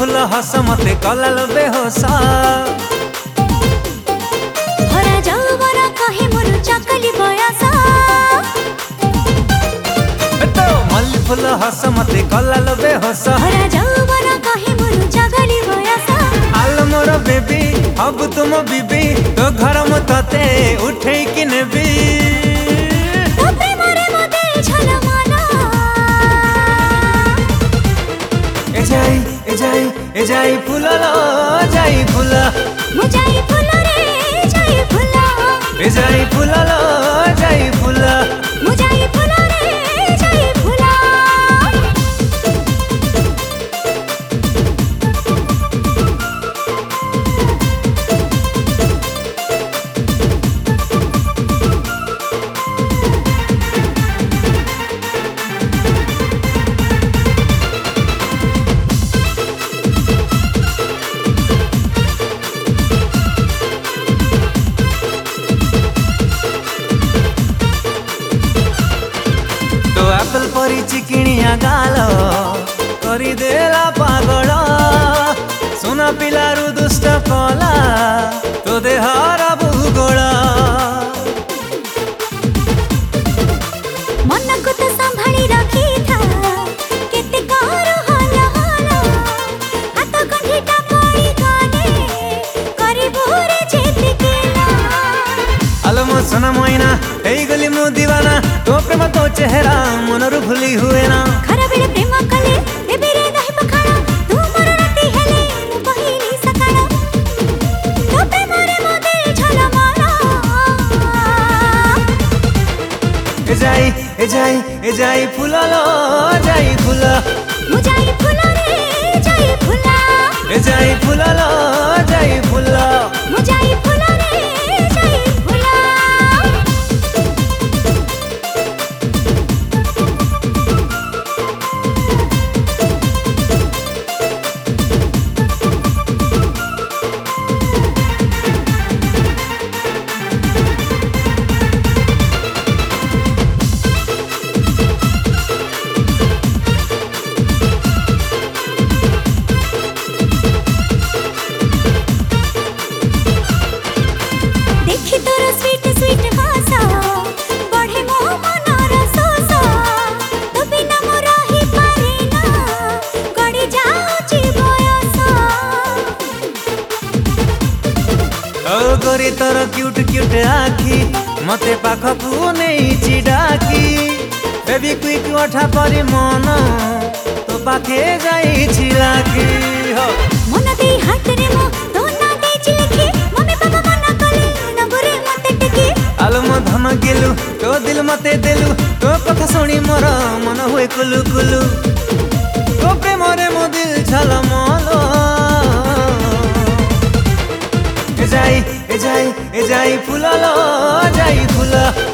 full हस मते कलाल बेहोसा भरा जौवन कहे मोर चकली बयस तो मल्ली फुल हस मते कलाल बेहोसा भरा जौवन कहे मोर चकली बयस आल मोर बेबी अब तुम बीबी तो घर मते उठे कि नेबी तो प्रेमरे मते झलमला ए जाई फुल लो जाई फुल मु जाई फुल रे जाई फुल ए जाई फुल लो जाई फुल मु जाई फुल रे जाई फुल एप्पल परी चिकिणिया गाल देला पागल सोना पिलारू दुष्ट कला तो देहरा भूगोल मन को तो संभाली रखी था केते करो हला हला हाथ कंठीटा पड़ी गने करी भोरे जेते केला अलमो सोना मोइना ए गली मु दीवाना तो प्रेम तो चेहरा मनरु भूली हुए ना खरा बेले प्रेम कले बेबी रे दही पखाड़ा तू मोर राती हेले मु पहिली सकाळ तो प्रेम रे मोते झलमला ए जाई फुल लो जाई फुल मु जाई फुल रे जाई फुल ए जाई फुल लो जाई फुल मु जाई फुल रे जाई फुल देखी तोर स्वीट स्वीट भाषा बढ़े मो मनर सोसा तो बिना मो रही पारे ना गड़ी जाउची बयस ओ गोरी तोर क्यूट क्यूट आखी मते पाखकू नहीं डाकी बेबी क्विक उठा परी मन तो पाखे जाई छिलाकी हो मन दे हाथ रे मो तो ना दे चिलखी मम्मी पापा मना कले न बुरे मते टिकी आलो मो धन गेलु तो दिल मते देलु तो कथा सुनी मोर मन हुए कुलु कुलु तो प्रेम रे मो दिल झलमलो ए जाई फुल लो जाई फुल